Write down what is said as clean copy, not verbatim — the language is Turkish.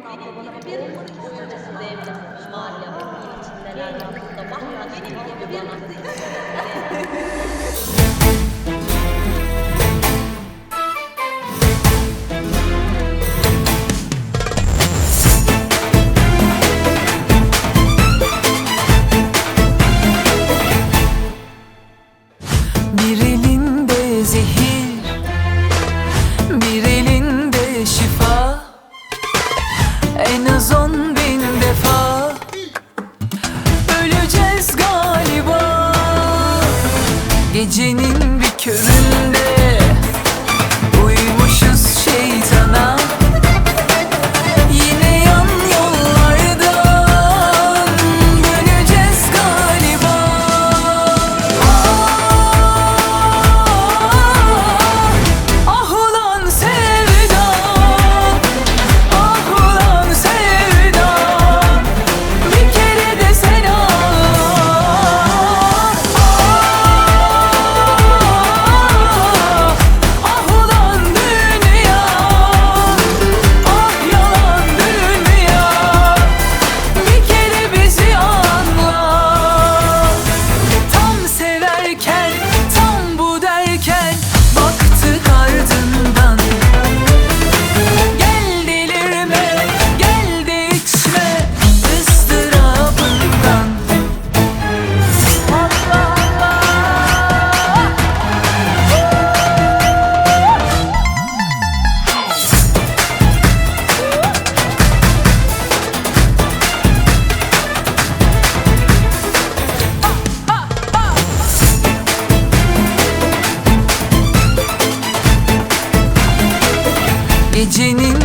bir öncesinde evlenmiş Meryem. Onun içindeler aslında bambaşka gibi bana. Bir elinde zehir, bir elinde şifa. En az 10.000 defa öleceğiz galiba. Gecenin bir köründe uymuşuz şeytana. Yine yan yollardan döneceğiz galiba. Ah ulan sevda, ah ulan sevda, bir kere de sen ah ulan dünya, ah yalan dünya, bir kere bizi anla. Tam severken, tam bu derken baktık ardından. Gel delirme, gel de içme ızdırabından. Allah Gecenin